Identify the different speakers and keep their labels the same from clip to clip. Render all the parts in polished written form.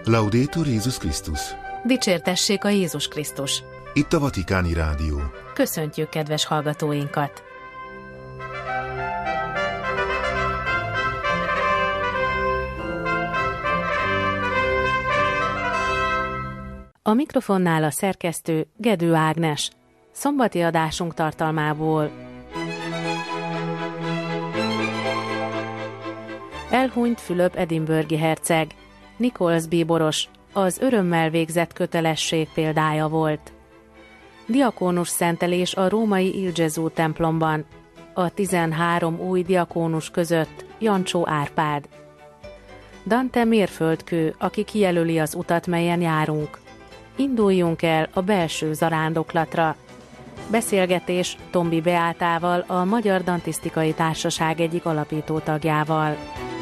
Speaker 1: Laudetur Jézus Krisztus!
Speaker 2: Dicsértessék a Jézus Krisztus!
Speaker 1: Itt a Vatikáni Rádió.
Speaker 2: Köszöntjük kedves hallgatóinkat! A mikrofonnál a szerkesztő Gedő Ágnes. Szombati adásunk tartalmából. Elhunyt Fülöp edinburghi herceg. Nicholas bíboros az örömmel végzett kötelesség példája volt. Diakónus szentelés a római Il Gesù templomban. A 13 új diakónus között Jancsó Árpád. Dante mérföldkő, aki kijelöli az utat, melyen járunk. Induljunk el a belső zarándoklatra. Beszélgetés Tombi Beátával, a Magyar Dantisztikai Társaság egyik alapító tagjával.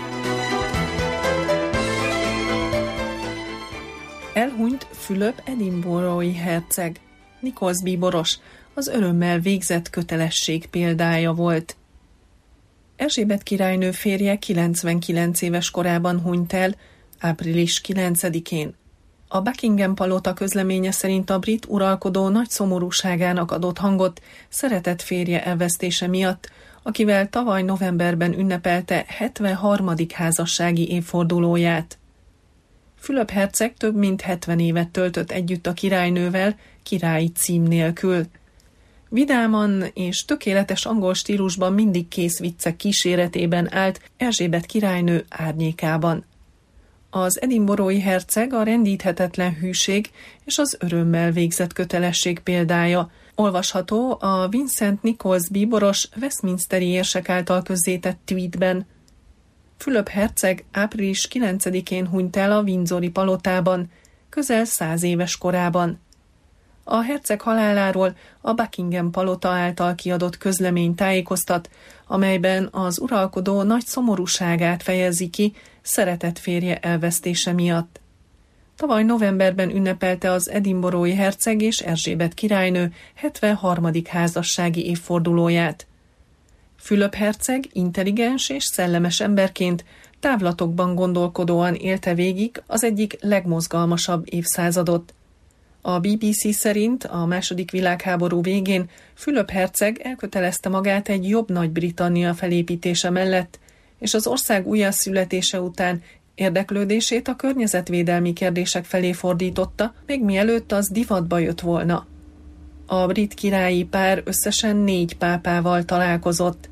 Speaker 3: Elhunyt Fülöp edinburghi herceg. Nicholas bíboros az örömmel végzett kötelesség példája volt. Erzsébet királynő férje 99 éves korában hunyt el, április 9-én. A Buckingham palota közleménye szerint a brit uralkodó nagy szomorúságának adott hangot szeretett férje elvesztése miatt, akivel tavaly novemberben ünnepelte 73. házassági évfordulóját. Fülöp herceg több mint 70 évet töltött együtt a királynővel, királyi cím nélkül. Vidáman és tökéletes angol stílusban mindig kész viccek kíséretében állt Erzsébet királynő árnyékában. Az edinburghi herceg a rendíthetetlen hűség és az örömmel végzett kötelesség példája. Olvasható a Vincent Nicholas bíboros Westminsteri érsek által közzétett tweetben. Fülöp herceg április 9-én hunyt el a Windsori palotában, közel 100 éves korában. A herceg haláláról a Buckingham palota által kiadott közlemény tájékoztat, amelyben az uralkodó nagy szomorúságát fejezi ki szeretett férje elvesztése miatt. Tavaly novemberben ünnepelte az edinburghi herceg és Erzsébet királynő 73. házassági évfordulóját. Fülöp herceg intelligens és szellemes emberként távlatokban gondolkodóan élte végig az egyik legmozgalmasabb évszázadot. A BBC szerint a II. Világháború végén Fülöp herceg elkötelezte magát egy jobb Nagy-Britannia felépítése mellett, és az ország újjászületése után érdeklődését a környezetvédelmi kérdések felé fordította, még mielőtt az divatba jött volna. A brit királyi pár összesen 4 pápával találkozott.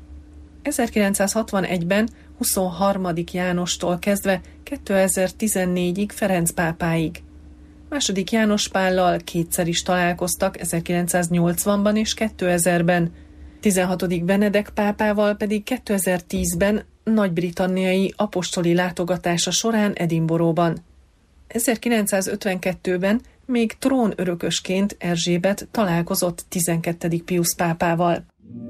Speaker 3: 1961-ben 23. Jánostól kezdve 2014-ig Ferenc pápáig. II. János Pállal kétszer is találkoztak 1980-ban és 2000-ben, 16. Benedek pápával pedig 2010-ben nagy-britanniai apostoli látogatása során Edinburghban. 1952-ben még trónörökösként Erzsébet találkozott 12. Piusz pápával.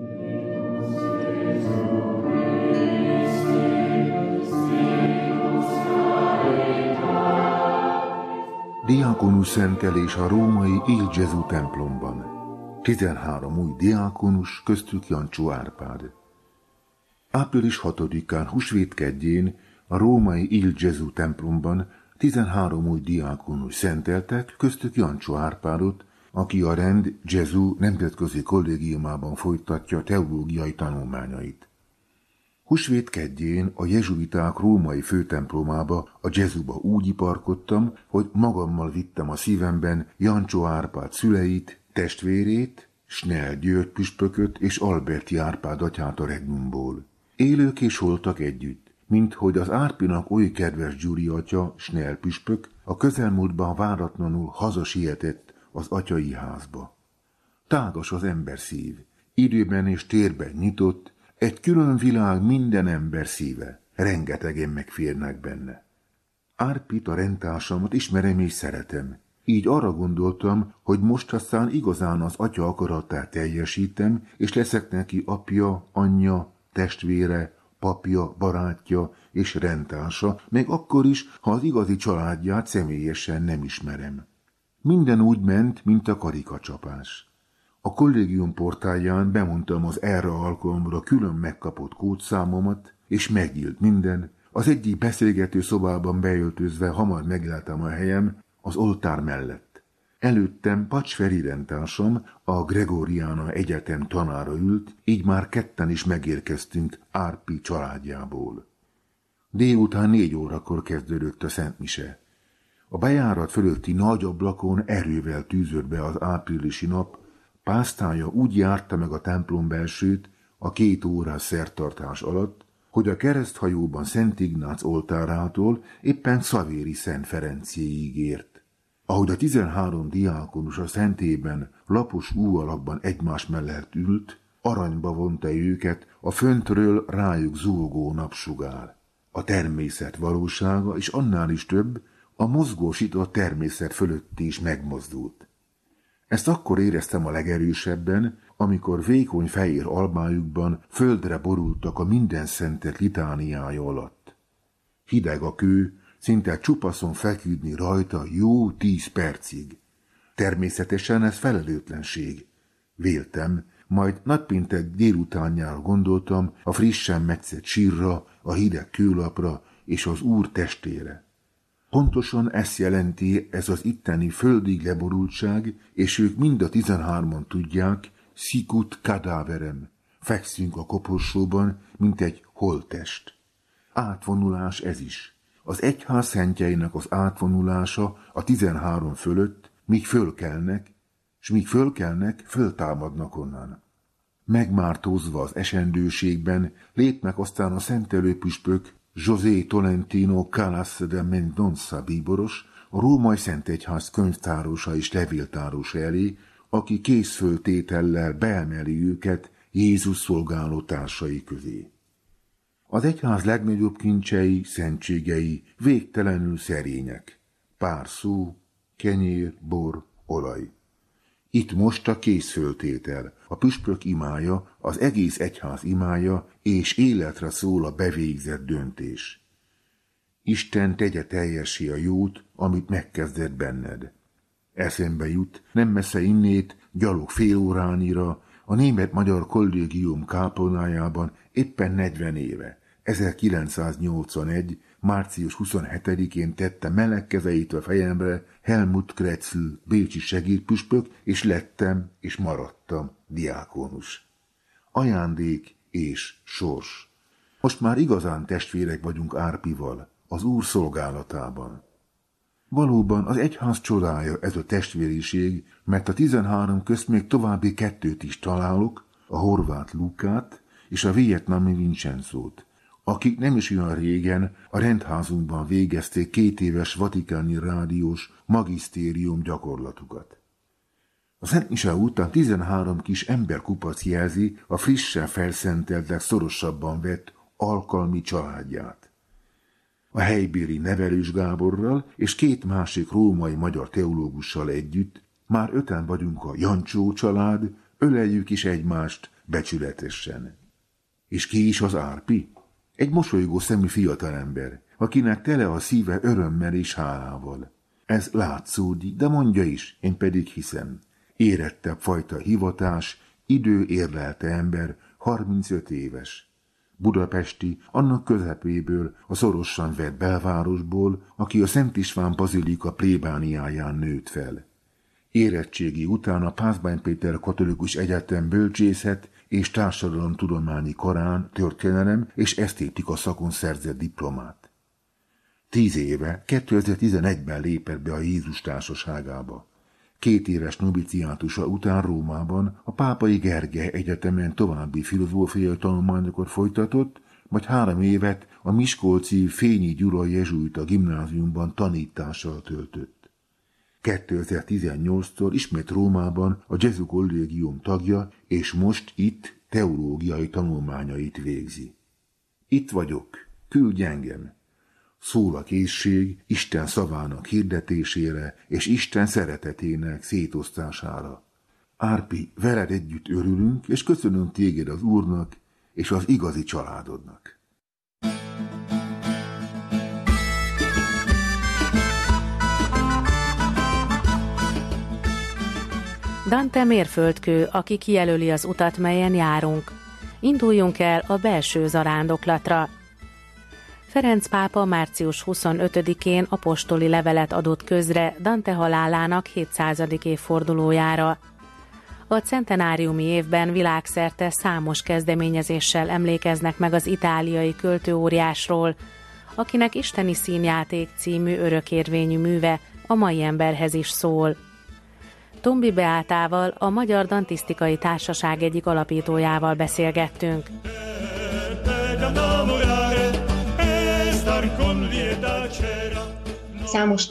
Speaker 1: Diákonus szentelés a római Il Gesù templomban. 13 új diákonus, köztük Jancsó Árpád. Április 6-án húsvétkedjén a római Il Gesù templomban 13 új diákonus szenteltek, köztük Jancsó Árpádot, aki a rend Gesù nemzetközi kollégiumában folytatja teológiai tanulmányait. Húsvétkedjén a jezsuiták római főtemplomába, a Gesùba úgy iparkodtam, hogy magammal vittem a szívemben Jancsó Árpád szüleit, testvérét, Snell György püspököt és Alberti Árpád atyát a Regnumból. Élők és holtak együtt, mint hogy az Árpinak oly kedves Gyuri atya, Snell püspök, a közelmúltban váratlanul hazasietett az atyai házba. Tágas az ember szív, időben és térben nyitott, egy külön világ minden ember szíve, rengetegen megférnek benne. Árpit, a rendtársamat ismerem és szeretem, így arra gondoltam, hogy most aztán igazán az atya akaratát teljesítem, és leszek neki apja, anyja, testvére, papja, barátja és rendtársa, még akkor is, ha az igazi családját személyesen nem ismerem. Minden úgy ment, mint a karikacsapás. A kollégium portáján bemondtam az erre alkalomra külön megkapott kódszámomat, és megnyílt minden, Az egyik beszélgető szobában beöltözve hamar megláttam a helyem az oltár mellett. Előttem Pacs Feri rendtársam, a Gregoriana Egyetem tanára ült, így már ketten is megérkeztünk Árpi családjából. Délután 4 órakor kezdődött a szentmise. A bejárat fölötti nagy ablakon erővel tűzött be az áprilisi nap, pásztája úgy járta meg a templom belsőt a 2 órás szertartás alatt, hogy a kereszthajóban Szent Ignác oltárától éppen Szavéri Szent Ferenciéig ért. Ahogy a 13 diákonus a szentében lapos újalakban egymás mellett ült, aranyba vonta őket a föntről rájuk zúgó napsugár. A természet valósága, és annál is több, a mozgósított természet fölött is megmozdult. Ezt akkor éreztem a legerősebben, amikor vékony fehér albájukban földre borultak a mindenszentek litániája alatt. Hideg a kő, szinte csupaszon feküdni rajta jó 10 percig. Természetesen ez felelőtlenség. Véltem, majd nagypéntek délutánjára gondoltam a frissen metszett sírra, a hideg kőlapra és az Úr testére. Pontosan ezt jelenti ez az itteni földig leborultság, és ők mind a 13-an tudják, sicut cadaverem, fekszünk a koporsóban, mint egy holttest. Átvonulás ez is. Az egyház szentjeinek az átvonulása a 13 fölött, míg fölkelnek, s míg fölkelnek, föltámadnak onnan. Megmártózva az esendőségben lépnek aztán a szentelőpüspök José Tolentino Calas de Mendonça bíboros, a római Szentegyház könyvtárosa és levéltárosa elé, aki készföltétellel beemeli őket Jézus szolgáló társai közé. Az egyház legnagyobb kincsei, szentségei végtelenül szerények. Pár szó, kenyér, bor, olaj. Itt most a készföltétel, a püspök imája, az egész egyház imája, és életre szól a bevégzett döntés. Isten tegye teljessé a jót, amit megkezdett benned. Eszembe jut, nem messze innét, gyalog fél órányira, a német-magyar kollégium kápolnájában éppen 40 éve, 1981. március 27-én tette meleg kezeit a fejemre Helmut Kretschl bécsi segédpüspök, és lettem és maradtam diákonus. Ajándék és sors. Most már igazán testvérek vagyunk Árpival, az Úr szolgálatában. Valóban az egyház csodája ez a testvériség, mert a 13 közt még további 2 is találok, a horvát Lukát és a vietnami Vincenzót, akik nem is olyan régen a rendházunkban végezték 2 éves vatikáni rádiós magisztérium gyakorlatukat. A szentmise után 13 kis emberkupac jelzi a frissen felszenteltek szorosabban vett alkalmi családját. A helybéli Nevelős Gáborral és 2 másik római magyar teológussal együtt már 5-en vagyunk a Jancsó család, öleljük is egymást becsületesen. És ki is az Árpi? Egy mosolygó szemű fiatalember, akinek tele a szíve örömmel és hálával. Ez látszódik, de mondja is, én pedig hiszem. Érettebb fajta hivatás, idő érlelte ember, 35 éves. Budapesti, annak közepéből, a szorosan vett belvárosból, aki a Szent István bazilika plébániáján nőtt fel. Érettségi után a Pászbány Péter Katolikus Egyetem bölcsészet és társadalomtudományi karán történelem és esztétika szakon szerzett diplomát. 10 éve, 2011-ben lépett be a Jézus társaságába. 2 éves noviciátusa után Rómában a Pápai Gergely Egyetemen további filozófiai tanulmányokat folytatott, majd 3 évet a miskolci Fényi Gyula jezsuita gimnáziumban tanítással töltött. 2018-tól ismét Rómában a Gesù Kollégium tagja, és most itt teológiai tanulmányait végzi. Itt vagyok, küldj engem! Szól a készség Isten szavának hirdetésére és Isten szeretetének szétosztására. Árpi, veled együtt örülünk, és köszönöm téged az Úrnak és az igazi családodnak.
Speaker 2: Dante mérföldkő, aki kijelöli az utat, melyen járunk. Induljunk el a belső zarándoklatra. Ferenc pápa március 25-én apostoli levelet adott közre Dante halálának 700. évfordulójára. A centenáriumi évben világszerte számos kezdeményezéssel emlékeznek meg az itáliai költőóriásról, akinek Isteni színjáték című örökérvényű műve a mai emberhez is szól. Tombi Beátával, a Magyar Dantisztikai Társaság egyik alapítójával beszélgettünk.
Speaker 4: Számos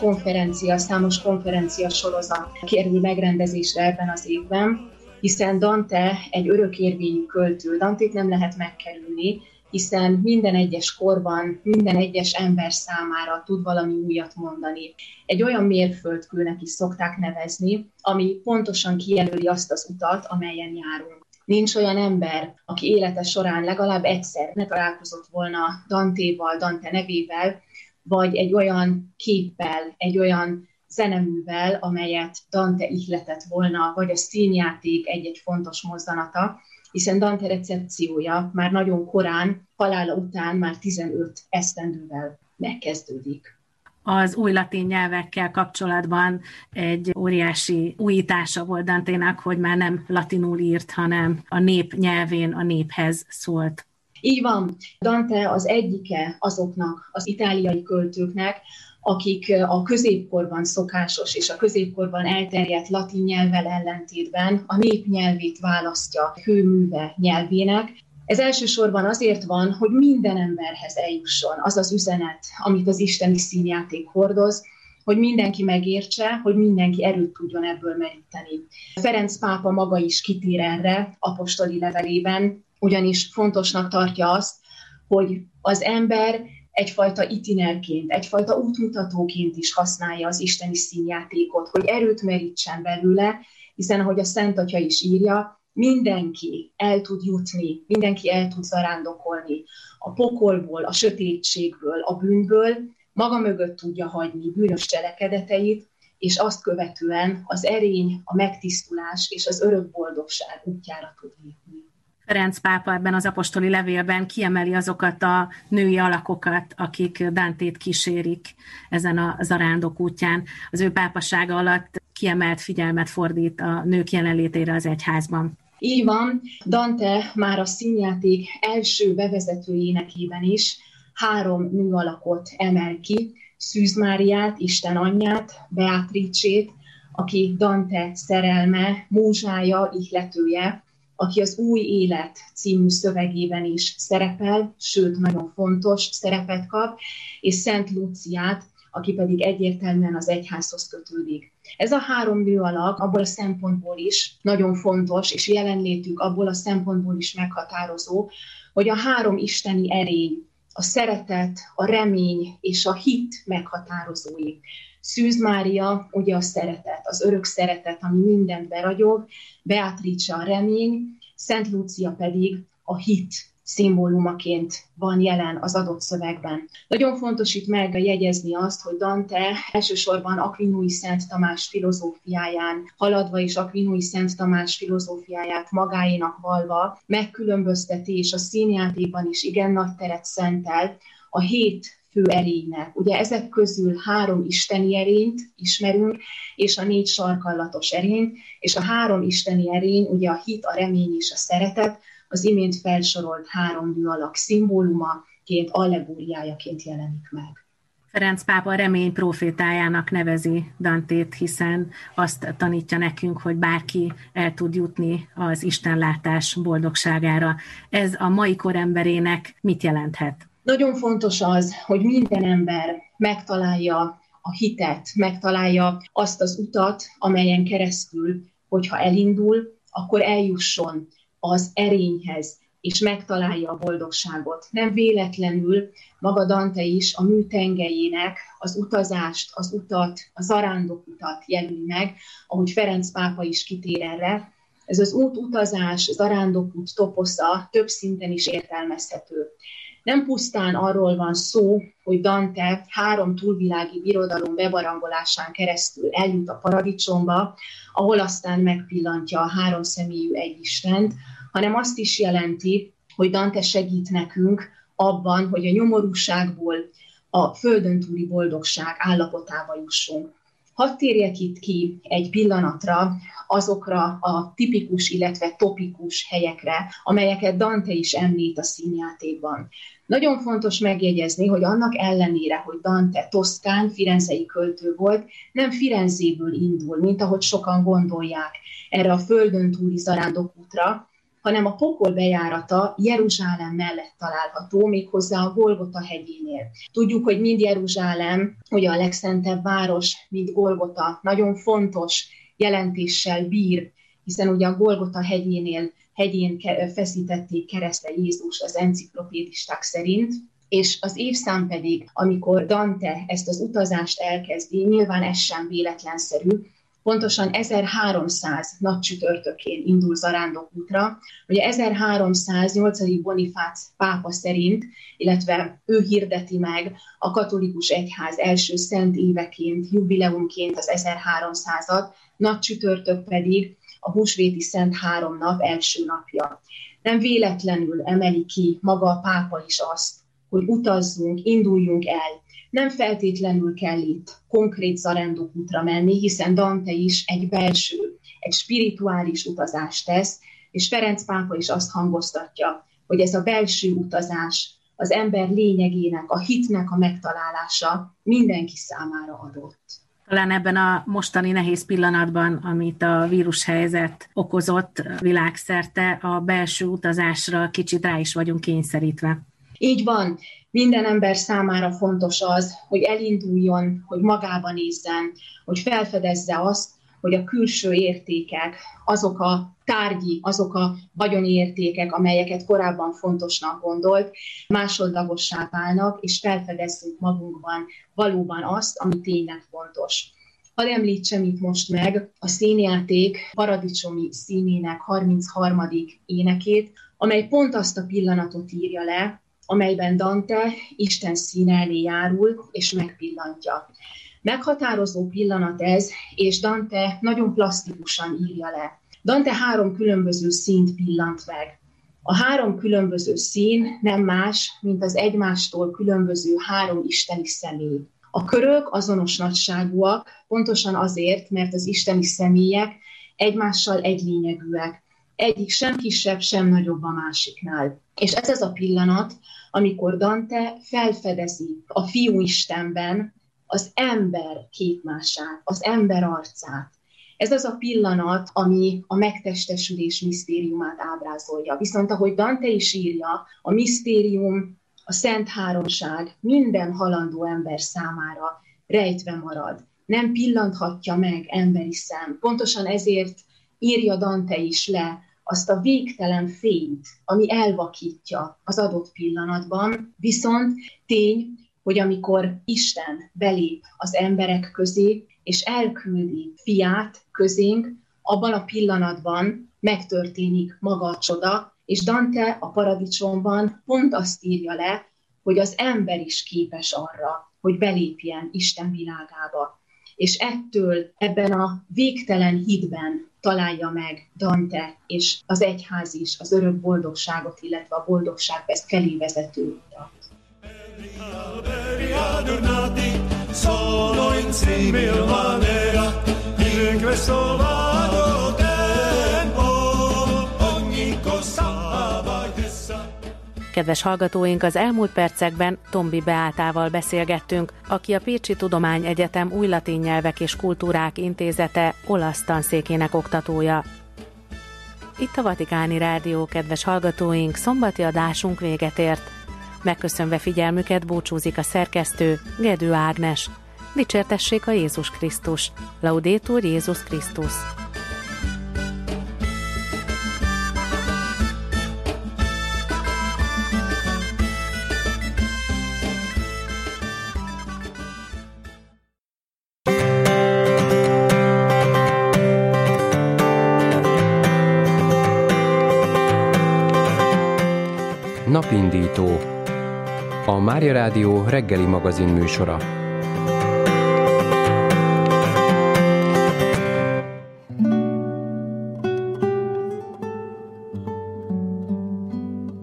Speaker 4: konferencia sorozat kerül megrendezésre ebben az évben, hiszen Dante egy örökérvényű költő. Dantét nem lehet megkerülni, hiszen minden egyes korban, minden egyes ember számára tud valami újat mondani. Egy olyan mérföldkőnek is szokták nevezni, ami pontosan kijelöli azt az utat, amelyen járunk. Nincs olyan ember, aki élete során legalább egyszer ne találkozott volna Dantéval, Dante nevével, vagy egy olyan képpel, egy olyan zeneművel, amelyet Dante ihletett volna, vagy a színjáték egy-egy fontos mozzanata, hiszen Dante recepciója már nagyon korán, halála után már 15 esztendővel megkezdődik.
Speaker 5: Az új latin nyelvekkel kapcsolatban egy óriási újítása volt Danténak, hogy már nem latinul írt, hanem a nép nyelvén a néphez szólt.
Speaker 4: Így van. Dante az egyike azoknak az itáliai költőknek, akik a középkorban szokásos és a középkorban elterjedt latin nyelvvel ellentétben a népnyelvét választja hőműve nyelvének. Ez elsősorban azért van, hogy minden emberhez eljusson az az üzenet, amit az isteni színjáték hordoz, hogy mindenki megértse, hogy mindenki erőt tudjon ebből meríteni. Ferenc pápa maga is kitér erre apostoli levelében, ugyanis fontosnak tartja azt, hogy az ember egyfajta itinerként, egyfajta útmutatóként is használja az isteni színjátékot, hogy erőt merítsen belőle, hiszen ahogy a Szent Atya is írja, mindenki el tud jutni, mindenki el tud zarándokolni a pokolból, a sötétségből, a bűnből, maga mögött tudja hagyni bűnös cselekedeteit, és azt követően az erény, a megtisztulás és az örök boldogság útjára tud lépni.
Speaker 5: Ferenc pápa ebben az apostoli levélben kiemeli azokat a női alakokat, akik Dantét kísérik ezen a zarándok útján. Az ő pápasága alatt kiemelt figyelmet fordít a nők jelenlétére az egyházban.
Speaker 4: Így van, Dante már a színjáték első bevezető énekében is 3 nő alakot emel ki, Szűz Máriát, Isten anyját, Beatricét, aki Dante szerelme, múzsája, ihletője, aki az Új Élet című szövegében is szerepel, sőt, nagyon fontos szerepet kap, és Szent Lúciát, aki pedig egyértelműen az egyházhoz kötődik. Ez a 3 nő alak abból a szempontból is nagyon fontos, és jelenlétük abból a szempontból is meghatározó, hogy a 3 isteni erény, a szeretet, a remény és a hit meghatározói. Szűz Mária ugye a szeretet, az örök szeretet, ami mindent beragyog, Beatrice a remény, Szent Lúcia pedig a hit szimbólumaként van jelen az adott szövegben. Nagyon fontos itt megjegyezni azt, hogy Dante elsősorban Aquinói Szent Tamás filozófiáján haladva és Aquinói Szent Tamás filozófiáját magáénak valva megkülönbözteti, és a színjátékban is igen nagy teret szentel a 7 fő erénynek. Ugye ezek közül 3 isteni erényt ismerünk, és a 4 sarkallatos erényt, és a 3 isteni erény, ugye a hit, a remény és a szeretet, az imént felsorolt 3 nő alak szimbólumaként, allegóriájaként jelenik meg.
Speaker 5: Ferenc pápa remény profétájának nevezi Dantét, hiszen azt tanítja nekünk, hogy bárki el tud jutni az istenlátás boldogságára. Ez a mai kor emberének mit jelenthet?
Speaker 4: Nagyon fontos az, hogy minden ember megtalálja a hitet, megtalálja azt az utat, amelyen keresztül, hogyha elindul, akkor eljusson az erényhez, és megtalálja a boldogságot. Nem véletlenül maga Dante is a mű tengelyének az utazást, az utat, a zarándokutat jelöli meg, ahogy Ferenc pápa is kitér erre. Ez az utazás, zarándokút toposza több szinten is értelmezhető. Nem pusztán arról van szó, hogy Dante 3 túlvilági birodalom bebarangolásán keresztül eljut a paradicsomba, ahol aztán megpillantja a 3 személyű egyistent, hanem azt is jelenti, hogy Dante segít nekünk abban, hogy a nyomorúságból a földön túli boldogság állapotába jussunk. Hadd térjek itt ki egy pillanatra azokra a tipikus, illetve topikus helyekre, amelyeket Dante is említ a színjátékban. Nagyon fontos megjegyezni, hogy annak ellenére, hogy Dante toszkán, firenzei költő volt, nem Firenzéből indul, mint ahogy sokan gondolják erre a földön túli zarándokútra, hanem a pokol bejárata Jeruzsálem mellett található, méghozzá a Golgota hegyénél. Tudjuk, hogy mind Jeruzsálem, ugye a legszentebb város, mind Golgota nagyon fontos jelentéssel bír, hiszen ugye a Golgota hegyén feszítették keresztre Jézus az enciklopédisták szerint, és az évszám pedig, amikor Dante ezt az utazást elkezdi, nyilván ez sem véletlenszerű, pontosan 1300 napcsütörtökén indul zarándokútra. Ugye 1308. Bonifác pápa szerint, illetve ő hirdeti meg a katolikus egyház első szent éveként, jubileumként az 1300-at, napcsütörtök pedig a húsvéti szent 3 nap első napja. Nem véletlenül emeli ki maga a pápa is azt, hogy utazzunk, induljunk el. Nem feltétlenül kell itt konkrét zarándokútra menni, hiszen Dante is egy belső, egy spirituális utazást tesz, és Ferenc pápa is azt hangoztatja, hogy ez a belső utazás az ember lényegének, a hitnek a megtalálása mindenki számára adott.
Speaker 5: Talán ebben a mostani nehéz pillanatban, amit a vírushelyzet okozott világszerte, a belső utazásra kicsit rá is vagyunk kényszerítve.
Speaker 4: Így van. Minden ember számára fontos az, hogy elinduljon, hogy magába nézzen, hogy felfedezze azt, hogy a külső értékek, azok a tárgyi, azok a vagyoni értékek, amelyeket korábban fontosnak gondolt, másodlagossá válnak, és felfedezzünk magunkban valóban azt, ami tényleg fontos. Hadd említsem itt most meg a színjáték paradicsomi színének 33. énekét, amely pont azt a pillanatot írja le, amelyben Dante Isten színe elé járul és megpillantja. Meghatározó pillanat ez, és Dante nagyon plastikusan írja le. Dante 3 különböző színt pillant meg. A 3 különböző szín nem más, mint az egymástól különböző 3 isteni személy. A körök azonos nagyságúak, pontosan azért, mert az isteni személyek egymással egylényegűek. Egyik sem kisebb, sem nagyobb a másiknál. És ez az a pillanat, amikor Dante felfedezi a Fiú Istenben az ember képmását, az ember arcát. Ez az a pillanat, ami a megtestesülés misztériumát ábrázolja. Viszont ahogy Dante is írja, a misztérium, a Szent Háromság minden halandó ember számára rejtve marad. Nem pillanthatja meg emberi szem. Pontosan ezért írja Dante is le azt a végtelen fényt, ami elvakítja az adott pillanatban. Viszont tény, hogy amikor Isten belép az emberek közé, és elküldi fiát közénk, abban a pillanatban megtörténik maga a csoda, és Dante a paradicsomban pont azt írja le, hogy az ember is képes arra, hogy belépjen Isten világába. És ettől, ebben a végtelen hitben találja meg Dante és az egyház is az örök boldogságot, illetve a boldogság felé vezető utat.
Speaker 2: Kedves hallgatóink, az elmúlt percekben Tombi Beátával beszélgettünk, aki a Pécsi Tudományegyetem Új Latin Nyelvek és Kultúrák Intézete olasz tanszékének oktatója. Itt a Vatikáni Rádió, kedves hallgatóink, szombati adásunk véget ért. Megköszönve figyelmüket búcsúzik a szerkesztő, Gedő Ágnes. Dicsértessék a Jézus Krisztus! Laudetur Jézus Krisztus!
Speaker 6: Napindító. A Mária Rádió reggeli magazin műsora.